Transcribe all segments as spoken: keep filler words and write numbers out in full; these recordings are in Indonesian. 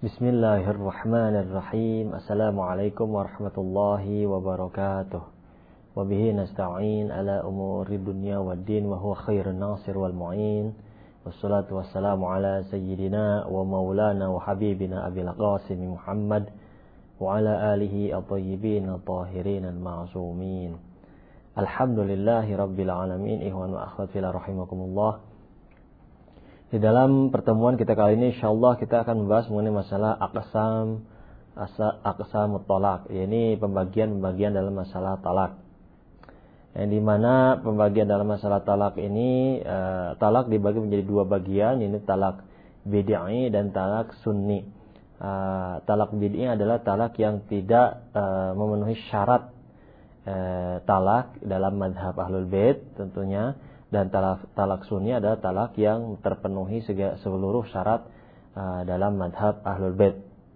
Bismillahirrahmanirrahim. Assalamualaikum warahmatullahi wabarakatuh. Wabihi nasta'in ala umuri dunya waddin wa huwa khairun nasir wal mu'in. Wassalatu wassalamu ala sayyidina wa maulana wa habibina abil qasim Muhammad wa ala alihi at-tayyibin at-tahirin al-ma'sumin. Alhamdulillahi rabbil alamin. Ikhwan wa akhwat fillah rahimakumullah. Di dalam pertemuan kita kali ini insyaallah kita akan membahas mengenai masalah aqsam aqsamut talaq, yakni pembagian-pembagian dalam masalah talak. Yang di mana pembagian dalam masalah talak ini uh, talak dibagi menjadi dua bagian, yaitu talak bid'i dan talak sunni. Uh, talak bid'i adalah talak yang tidak uh, memenuhi syarat uh, talak dalam mazhab Ahlul Bait tentunya. Dan talak, talak sunni adalah talak yang terpenuhi segala, seluruh syarat uh, dalam madhab Ahlul Bait.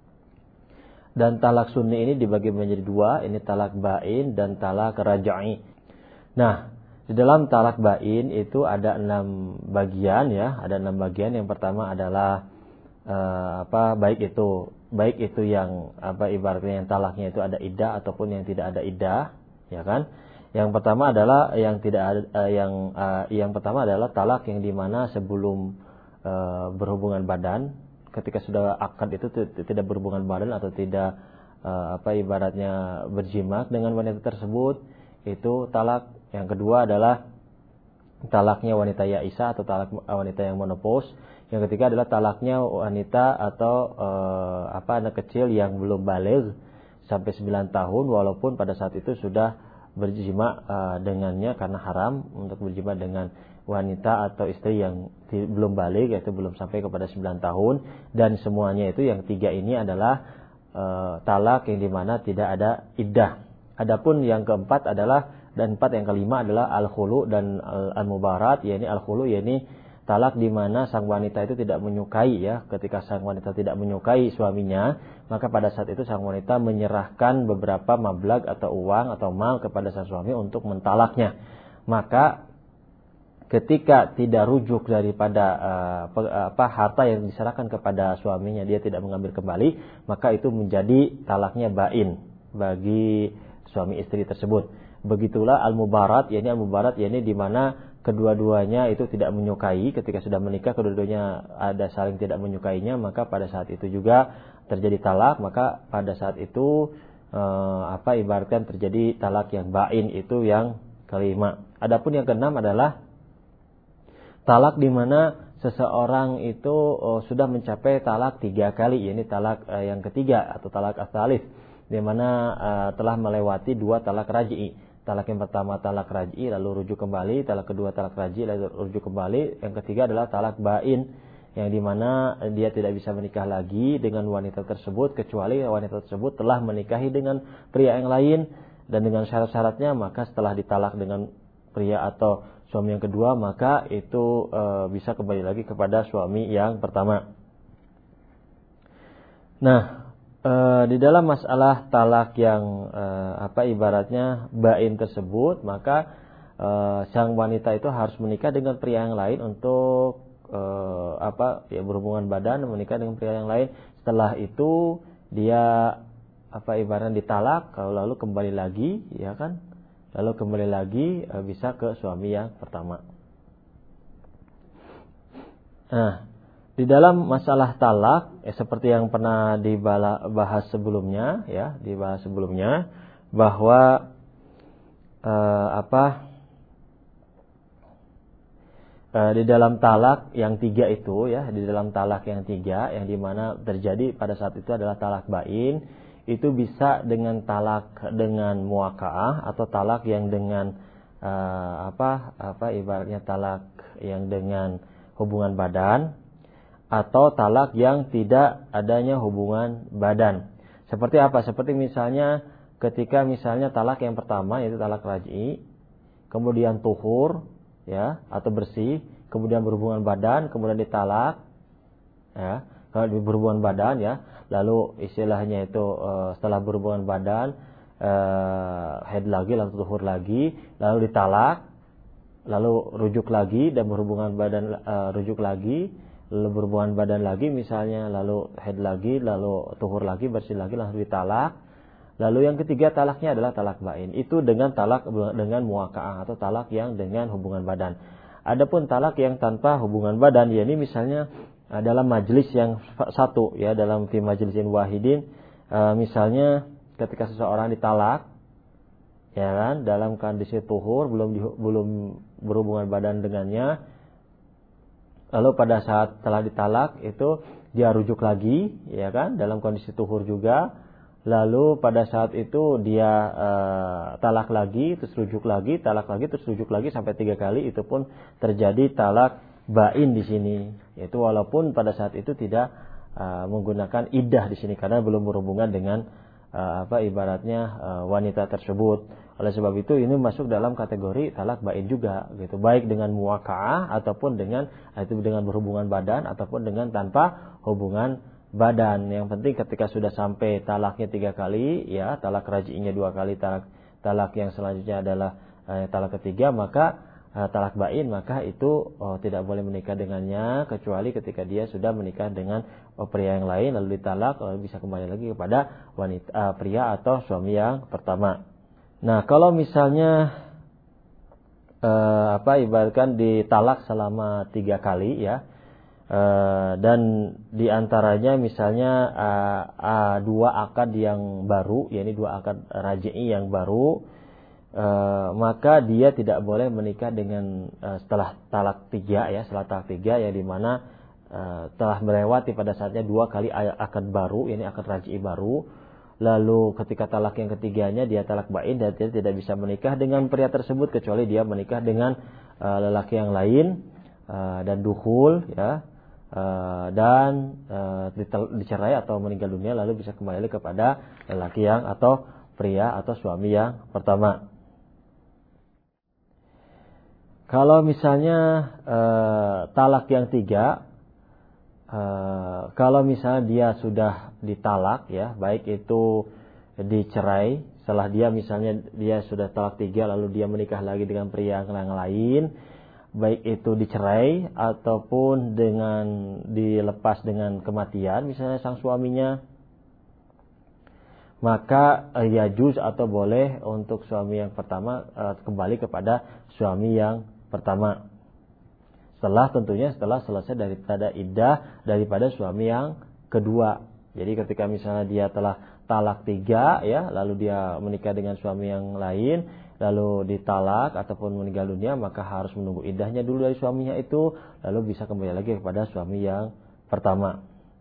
Dan talak sunni ini dibagi menjadi dua, ini talak ba'in dan talak raj'i. Nah, di dalam talak ba'in itu ada enam bagian ya, ada enam bagian. Yang pertama adalah uh, apa baik itu baik itu yang apa ibaratnya yang talaknya itu ada iddah ataupun yang tidak ada iddah, ya kan? Yang pertama adalah yang tidak ada, uh, yang uh, yang pertama adalah talak yang dimana sebelum uh, berhubungan badan, ketika sudah akad itu t- tidak berhubungan badan atau tidak uh, apa ibaratnya berjimak dengan wanita tersebut, itu talak. Yang kedua adalah talaknya wanita ya'isa atau talak wanita yang menopause. Yang ketiga adalah talaknya wanita atau uh, apa anak kecil yang belum baligh sampai sembilan tahun walaupun pada saat itu sudah berjima uh, dengannya karena haram untuk berjima dengan wanita atau istri yang t- belum balik, yaitu belum sampai kepada sembilan tahun. Dan semuanya itu yang tiga ini adalah uh, talak yang dimana tidak ada iddah. Adapun yang keempat adalah dan empat yang kelima adalah al-khulu dan al-mubarat, yakni al-khulu yakni talak di mana sang wanita itu tidak menyukai ya, ketika sang wanita tidak menyukai suaminya, maka pada saat itu sang wanita menyerahkan beberapa mablag atau uang atau mal kepada sang suami untuk mentalaknya. Maka ketika tidak rujuk daripada uh, apa harta yang diserahkan kepada suaminya, dia tidak mengambil kembali, maka itu menjadi talaknya bain bagi suami istri tersebut. Begitulah al-mubarat, yakni al-mubarat yakni di mana kedua-duanya itu tidak menyukai, ketika sudah menikah kedua-duanya ada saling tidak menyukainya, maka pada saat itu juga terjadi talak. Maka pada saat itu eh, apa ibaratkan terjadi talak yang bain, itu yang kelima. Adapun yang keenam adalah talak di mana seseorang itu oh, sudah mencapai talak tiga kali, yakni talak eh, yang ketiga atau talak as-salif, di mana eh, telah melewati dua talak raj'i. Talak yang pertama talak raj'i lalu rujuk kembali, talak kedua talak raj'i lalu rujuk kembali, yang ketiga adalah talak bain yang dimana dia tidak bisa menikah lagi dengan wanita tersebut kecuali wanita tersebut telah menikahi dengan pria yang lain dan dengan syarat-syaratnya. Maka setelah ditalak dengan pria atau suami yang kedua, maka itu e, bisa kembali lagi kepada suami yang pertama. Nah, Uh, di dalam masalah talak yang uh, apa ibaratnya bain tersebut, maka uh, sang wanita itu harus menikah dengan pria yang lain untuk uh, apa ya berhubungan badan, menikah dengan pria yang lain. Setelah itu dia apa ibaratnya ditalak, kalau lalu kembali lagi, ya kan? Lalu kembali lagi uh, bisa ke suami yang pertama. Nah, di dalam masalah talak, ya, seperti yang pernah dibahas sebelumnya, ya, dibahas sebelumnya bahwa eh, apa eh, di dalam talak yang tiga itu, ya, di dalam talak yang tiga, yang dimana terjadi pada saat itu adalah talak bain, itu bisa dengan talak dengan muwaka'ah atau talak yang dengan eh, apa apa ibaratnya talak yang dengan hubungan badan, atau talak yang tidak adanya hubungan badan. Seperti apa? Seperti misalnya ketika misalnya talak yang pertama yaitu talak raj'i, kemudian tuhur ya atau bersih, kemudian berhubungan badan, kemudian ditalak ya, kalau berhubungan badan ya, lalu istilahnya itu uh, setelah berhubungan badan uh, haid lagi lalu tuhur lagi, lalu ditalak, lalu rujuk lagi dan berhubungan badan uh, rujuk lagi, lalu berhubungan badan lagi misalnya, lalu haid lagi, lalu tuhur lagi, bersih lagi, lalu ditalak. Lalu yang ketiga talaknya adalah talak bain. Itu dengan talak dengan muwaka'ah atau talak yang dengan hubungan badan. Adapun talak yang tanpa hubungan badan, yakni misalnya dalam majelis yang satu, ya, dalam fi majlisin wahidin, misalnya ketika seseorang ditalak, ya kan, dalam kondisi tuhur, belum di, belum berhubungan badan dengannya, lalu pada saat telah ditalak itu dia rujuk lagi, ya kan, dalam kondisi tuhur juga. Lalu pada saat itu dia uh, talak lagi, terus rujuk lagi, talak lagi, terus rujuk lagi sampai tiga kali. Itu pun terjadi talak bain di sini. Yaitu walaupun pada saat itu tidak uh, menggunakan iddah di sini karena belum berhubungan dengan uh, apa ibaratnya uh, wanita tersebut. Oleh sebab itu ini masuk dalam kategori talak bain juga, gitu. Baik dengan muwaka'ah ataupun dengan itu dengan berhubungan badan ataupun dengan tanpa hubungan badan. Yang penting ketika sudah sampai talaknya tiga kali, ya, talak raji'inya dua kali, talak talak yang selanjutnya adalah eh, talak ketiga, maka eh, talak bain, maka itu oh, tidak boleh menikah dengannya kecuali ketika dia sudah menikah dengan oh, pria yang lain lalu ditalak, lalu bisa kembali lagi kepada wanita eh, pria atau suami yang pertama. Nah, kalau misalnya eh, apa ibaratkan ditalak selama tiga kali, ya. Uh, dan diantaranya misalnya uh, uh, dua akad yang baru, yakni dua akad raji'i yang baru, uh, maka dia tidak boleh menikah dengan uh, setelah talak tiga, ya, setelah talak tiga, ya, di mana uh, telah melewati pada saatnya dua kali akad baru, yakni akad raji'i baru. Lalu ketika talak yang ketiganya dia talak bain dan dia tidak bisa menikah dengan pria tersebut kecuali dia menikah dengan uh, lelaki yang lain uh, dan dukhul, ya. Uh, dan uh, dicerai atau meninggal dunia lalu bisa kembali kepada lelaki yang atau pria atau suami yang pertama. Kalau misalnya uh, talak yang tiga, uh, kalau misalnya dia sudah ditalak, ya, baik itu dicerai, setelah dia misalnya dia sudah talak tiga lalu dia menikah lagi dengan pria yang lain, baik itu dicerai ataupun dengan dilepas dengan kematian misalnya sang suaminya, maka ya juz atau boleh untuk suami yang pertama uh, kembali kepada suami yang pertama. Setelah tentunya setelah selesai daripada iddah daripada suami yang kedua. Jadi ketika misalnya dia telah talak tiga, ya, lalu dia menikah dengan suami yang lain, lalu ditalak ataupun meninggal dunia, maka harus menunggu iddahnya dulu dari suaminya itu, lalu bisa kembali lagi kepada suami yang pertama.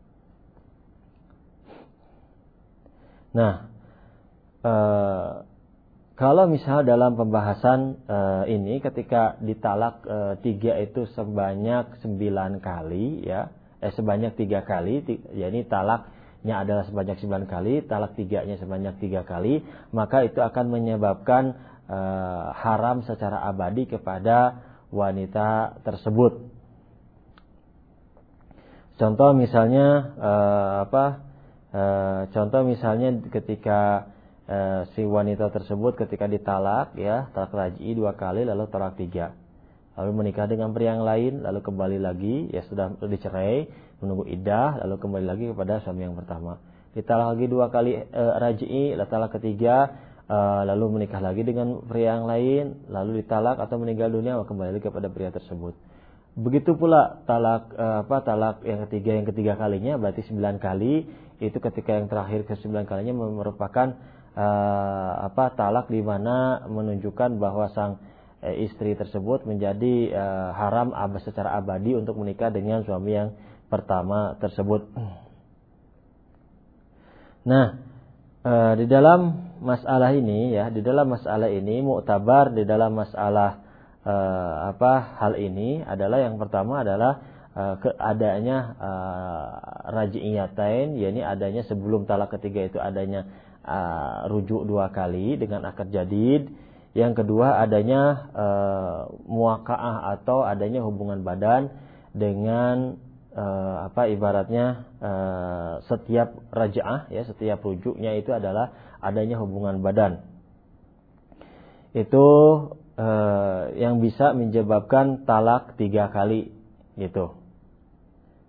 Nah, e, kalau misalnya dalam pembahasan e, ini ketika ditalak e, tiga itu sebanyak sembilan kali, ya, eh sebanyak tiga kali, ya, ini talaknya adalah sebanyak sembilan kali, talak tiganya sebanyak tiga kali, maka itu akan menyebabkan Uh, haram secara abadi kepada wanita tersebut. Contoh misalnya uh, apa? Uh, contoh misalnya ketika uh, si wanita tersebut ketika ditalak, ya, talak raj'i dua kali lalu talak tiga, lalu menikah dengan pria yang lain, lalu kembali lagi, ya, sudah dicerai, menunggu iddah, lalu kembali lagi kepada suami yang pertama. Ditalak lagi dua kali uh, raj'i, lalu talak ketiga, Uh, lalu menikah lagi dengan pria yang lain, lalu ditalak atau meninggal dunia, kembali lagi kepada pria tersebut. Begitu pula talak uh, apa talak yang ketiga yang ketiga kalinya berarti sembilan kali, itu ketika yang terakhir ke sembilan kalinya merupakan uh, apa talak di mana menunjukkan bahwa sang uh, istri tersebut menjadi uh, haram abad secara abadi untuk menikah dengan suami yang pertama tersebut. Nah, Uh, di dalam masalah ini, ya, di dalam masalah ini mu'tabar di dalam masalah uh, apa hal ini adalah yang pertama adalah uh, keadaannya uh, raji'iyatain, yakni adanya sebelum talak ketiga itu adanya uh, rujuk dua kali dengan akad jadid. Yang kedua adanya uh, muwaka'ah atau adanya hubungan badan dengan Uh, apa ibaratnya uh, setiap raja'ah, ya, setiap rujuknya itu adalah adanya hubungan badan. Itu uh, yang bisa menyebabkan talak tiga kali, gitu.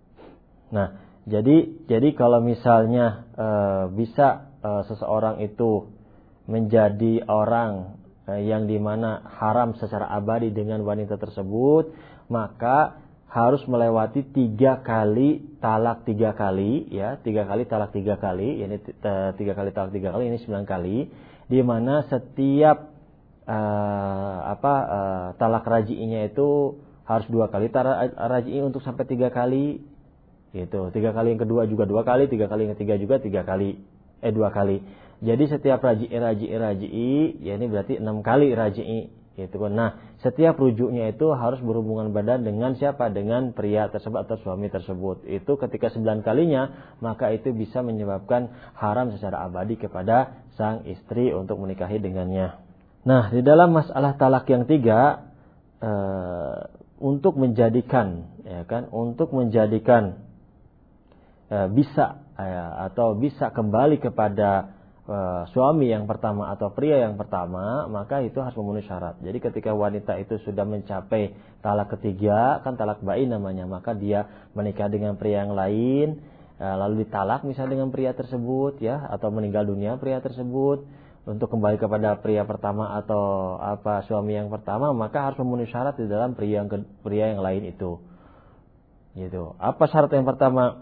Nah, jadi jadi kalau misalnya e, bisa e, seseorang itu menjadi orang e, yang dimana haram secara abadi dengan wanita tersebut, maka harus melewati tiga kali talak tiga kali, ya tiga kali talak tiga kali, ini tiga kali talak tiga kali, ini sembilan kali, di mana setiap uh, apa uh, talak raji'inya itu harus dua kali talak raji'i untuk sampai tiga kali, gitu. Tiga kali yang kedua juga dua kali, tiga kali yang ketiga juga tiga kali, eh dua kali. Jadi setiap raji'i raji'i raji'i, ya ini berarti enam kali raji'i. Gitu kan. Nah, setiap rujuknya itu harus berhubungan badan dengan siapa? Dengan pria tersebut atau suami tersebut. Itu ketika sembilan kalinya, maka itu bisa menyebabkan haram secara abadi kepada sang istri untuk menikahi dengannya. Nah, di dalam masalah talak yang tiga, e, untuk menjadikan, ya kan, untuk menjadikan e, bisa ya, atau bisa kembali kepada Uh, suami yang pertama atau pria yang pertama, maka itu harus memenuhi syarat. Jadi ketika wanita itu sudah mencapai talak ketiga, kan talak bain namanya, maka dia menikah dengan pria yang lain, uh, lalu ditalak misalnya dengan pria tersebut, ya, atau meninggal dunia pria tersebut, untuk kembali kepada pria pertama atau apa suami yang pertama, maka harus memenuhi syarat di dalam pria yang ke, pria yang lain itu. Gitu. Apa syarat yang pertama?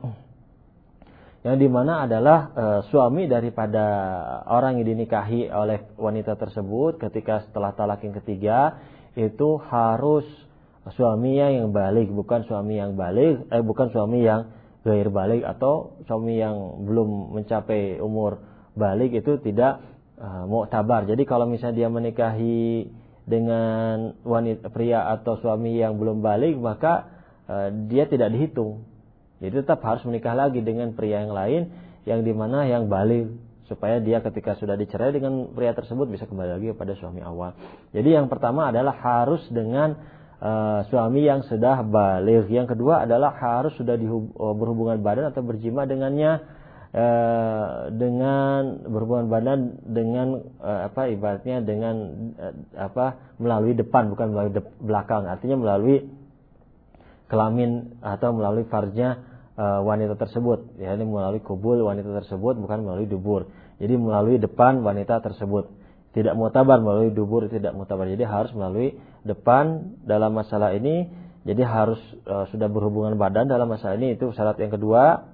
Yang dimana adalah e, suami daripada orang yang dinikahi oleh wanita tersebut ketika setelah talak yang ketiga itu harus suaminya yang balik, bukan suami yang balik, eh bukan suami yang gair balik atau suami yang belum mencapai umur balik, itu tidak e, mu'tabar. Jadi kalau misalnya dia menikahi dengan wanita pria atau suami yang belum balik, maka e, dia tidak dihitung. Jadi tetap harus menikah lagi dengan pria yang lain yang dimana yang balik, supaya dia ketika sudah dicerai dengan pria tersebut bisa kembali lagi kepada suami awal. Jadi yang pertama adalah harus dengan uh, suami yang sudah balik. Yang kedua adalah harus sudah dihub- berhubungan badan atau berjima dengannya uh, dengan berhubungan badan dengan uh, apa ibaratnya dengan uh, apa melalui depan, bukan melalui de- belakang. Artinya melalui kelamin atau melalui farjnya uh, wanita tersebut, ya, ini melalui kubul wanita tersebut, bukan melalui dubur. Jadi melalui depan wanita tersebut. Tidak mu'tabar melalui dubur, tidak mu'tabar. Jadi harus melalui depan dalam masalah ini. Jadi harus uh, sudah berhubungan badan dalam masalah ini, itu syarat yang kedua.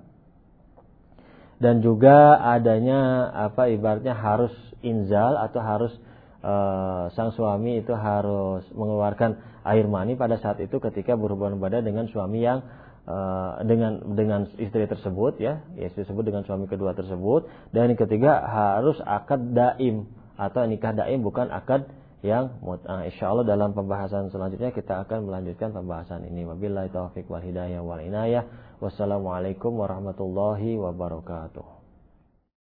Dan juga adanya apa ibaratnya harus inzal atau harus uh, sang suami itu harus mengeluarkan air mani pada saat itu ketika berhubungan badan dengan suami yang uh, dengan dengan istri tersebut, ya, istri tersebut dengan suami kedua tersebut. Dan yang ketiga harus akad daim atau nikah daim, bukan akad yang mut'ah. Insyaallah dalam pembahasan selanjutnya kita akan melanjutkan pembahasan ini. Wabillahi taufiq wal hidayah wal inayah. Wassalamualaikum warahmatullahi wabarakatuh.